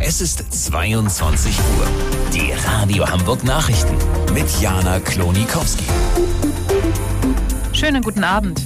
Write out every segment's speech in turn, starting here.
Es ist 22 Uhr. Die Radio Hamburg Nachrichten mit Jana Klonikowski. Schönen guten Abend.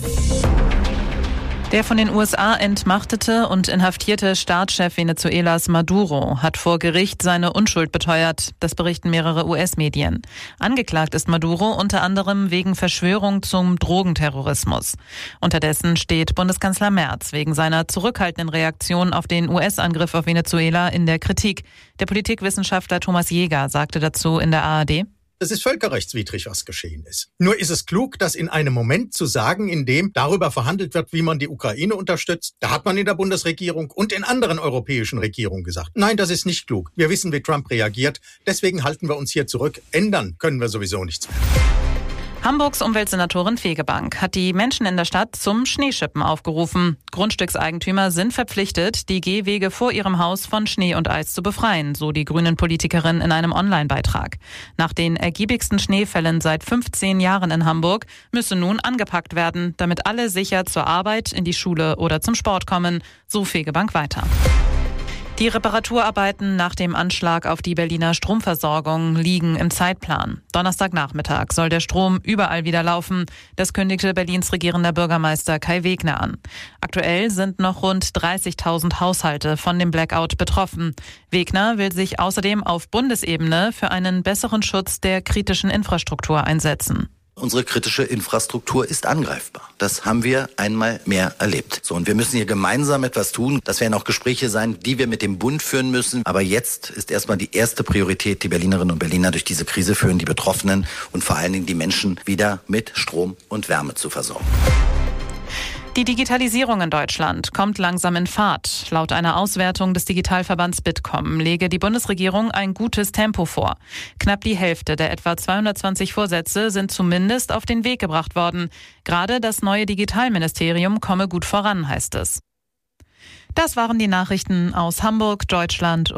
Der von den USA entmachtete und inhaftierte Staatschef Venezuelas Maduro hat vor Gericht seine Unschuld beteuert. Das berichten mehrere US-Medien. Angeklagt ist Maduro unter anderem wegen Verschwörung zum Drogenterrorismus. Unterdessen steht Bundeskanzler Merz wegen seiner zurückhaltenden Reaktion auf den US-Angriff auf Venezuela in der Kritik. Der Politikwissenschaftler Thomas Jäger sagte dazu in der ARD: Es ist völkerrechtswidrig, was geschehen ist. Nur ist es klug, das in einem Moment zu sagen, in dem darüber verhandelt wird, wie man die Ukraine unterstützt. Da hat man in der Bundesregierung und in anderen europäischen Regierungen gesagt, nein, das ist nicht klug. Wir wissen, wie Trump reagiert. Deswegen halten wir uns hier zurück. Ändern können wir sowieso nichts mehr. Hamburgs Umweltsenatorin Fegebank hat die Menschen in der Stadt zum Schneeschippen aufgerufen. Grundstückseigentümer sind verpflichtet, die Gehwege vor ihrem Haus von Schnee und Eis zu befreien, so die Grünen-Politikerin in einem Online-Beitrag. Nach den ergiebigsten Schneefällen seit 15 Jahren in Hamburg müsse nun angepackt werden, damit alle sicher zur Arbeit, in die Schule oder zum Sport kommen, so Fegebank weiter. Die Reparaturarbeiten nach dem Anschlag auf die Berliner Stromversorgung liegen im Zeitplan. Donnerstagnachmittag soll der Strom überall wieder laufen. Das kündigte Berlins regierender Bürgermeister Kai Wegner an. Aktuell sind noch rund 30.000 Haushalte von dem Blackout betroffen. Wegner will sich außerdem auf Bundesebene für einen besseren Schutz der kritischen Infrastruktur einsetzen. Unsere kritische Infrastruktur ist angreifbar. Das haben wir einmal mehr erlebt. So, und wir müssen hier gemeinsam etwas tun. Das werden auch Gespräche sein, die wir mit dem Bund führen müssen. Aber jetzt ist erstmal die erste Priorität, die Berlinerinnen und Berliner durch diese Krise führen, die Betroffenen und vor allen Dingen die Menschen wieder mit Strom und Wärme zu versorgen. Die Digitalisierung in Deutschland kommt langsam in Fahrt. Laut einer Auswertung des Digitalverbands Bitkom lege die Bundesregierung ein gutes Tempo vor. Knapp die Hälfte der etwa 220 Vorsätze sind zumindest auf den Weg gebracht worden. Gerade das neue Digitalministerium komme gut voran, heißt es. Das waren die Nachrichten aus Hamburg, Deutschland